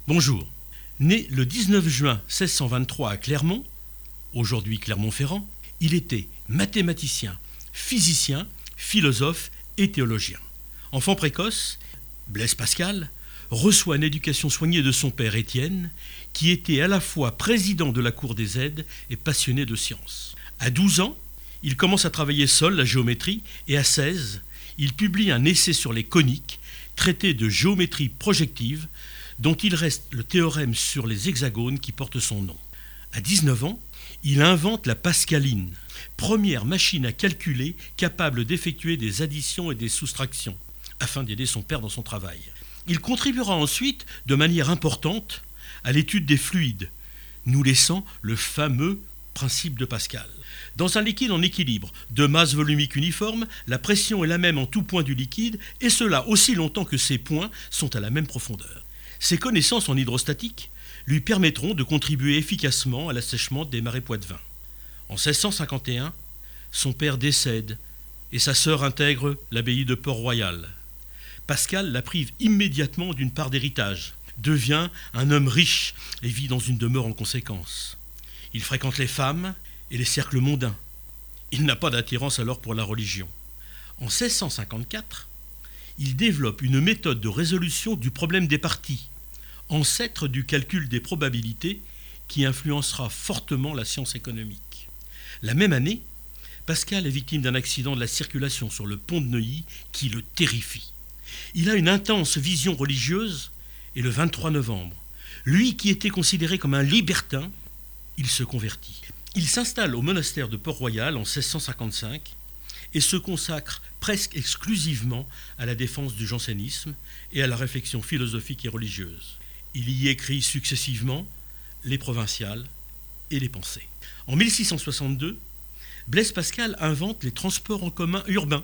Bonjour. Né le 19 juin 1623 à Clermont, aujourd'hui Clermont-Ferrand, il était mathématicien, physicien, philosophe et théologien. Enfant précoce, Blaise Pascal reçoit une éducation soignée de son père Étienne, qui était à la fois président de la cour des aides et passionné de sciences. À 12 ans, il commence à travailler seul la géométrie et à 16, il publie un essai sur les coniques, traité de géométrie projective, dont il reste le théorème sur les hexagones qui porte son nom. À 19 ans, il invente la pascaline, première machine à calculer capable d'effectuer des additions et des soustractions, afin d'aider son père dans son travail. Il contribuera ensuite, de manière importante, à l'étude des fluides, nous laissant le fameux principe de Pascal. Dans un liquide en équilibre, de masse volumique uniforme, la pression est la même en tout point du liquide, et cela aussi longtemps que ces points sont à la même profondeur. Ses connaissances en hydrostatique lui permettront de contribuer efficacement à l'assèchement des marais poitevins. En 1651, son père décède et sa sœur intègre l'abbaye de Port-Royal. Pascal la prive immédiatement d'une part d'héritage, devient un homme riche et vit dans une demeure en conséquence. Il fréquente les femmes et les cercles mondains. Il n'a pas d'attirance alors pour la religion. En 1654, il développe une méthode de résolution du problème des parties, ancêtre du calcul des probabilités qui influencera fortement la science économique. La même année, Pascal est victime d'un accident de la circulation sur le pont de Neuilly qui le terrifie. Il a une intense vision religieuse et le 23 novembre, lui qui était considéré comme un libertin, il se convertit. Il s'installe au monastère de Port-Royal en 1655 et se consacre presque exclusivement à la défense du jansénisme et à la réflexion philosophique et religieuse. Il y écrit successivement les Provinciales et les Pensées. En 1662, Blaise Pascal invente les transports en commun urbains.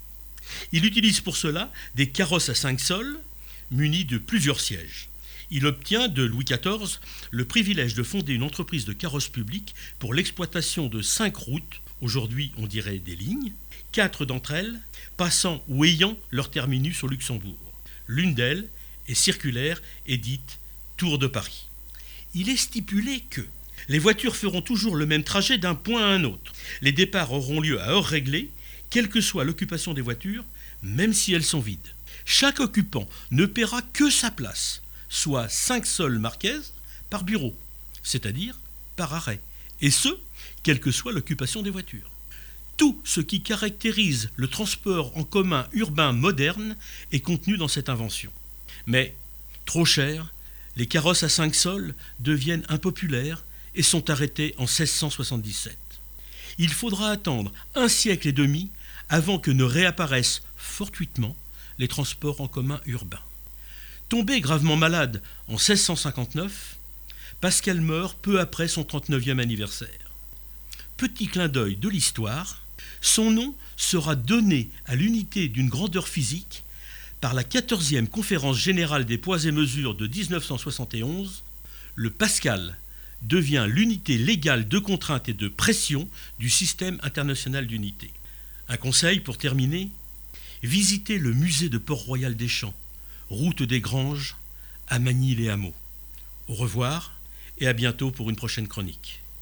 Il utilise pour cela des carrosses à 5 sols munis de plusieurs sièges. Il obtient de Louis XIV le privilège de fonder une entreprise de carrosses publiques pour l'exploitation de 5 routes, aujourd'hui on dirait des lignes, 4 d'entre elles passant ou ayant leur terminus au Luxembourg. L'une d'elles est circulaire et dite Tour de Paris. Il est stipulé que les voitures feront toujours le même trajet d'un point à un autre. Les départs auront lieu à heure réglée, quelle que soit l'occupation des voitures, même si elles sont vides. Chaque occupant ne paiera que sa place, soit 5 sols marquaises par bureau, c'est-à-dire par arrêt, et ce, quelle que soit l'occupation des voitures. Tout ce qui caractérise le transport en commun urbain moderne est contenu dans cette invention. Mais, trop cher, les carrosses à 5 sols deviennent impopulaires et sont arrêtées en 1677. Il faudra attendre 1 siècle et demi avant que ne réapparaissent fortuitement les transports en commun urbains. Tombé gravement malade en 1659, Pascal meurt peu après son 39e anniversaire. Petit clin d'œil de l'histoire, son nom sera donné à l'unité d'une grandeur physique par la 14e conférence générale des poids et mesures de 1971. Le Pascal devient l'unité légale de contrainte et de pression du système international d'unité. Un conseil pour terminer, visitez le musée de Port-Royal des Champs, route des Granges, à Magny-les-Hameaux. Au revoir et à bientôt pour une prochaine chronique.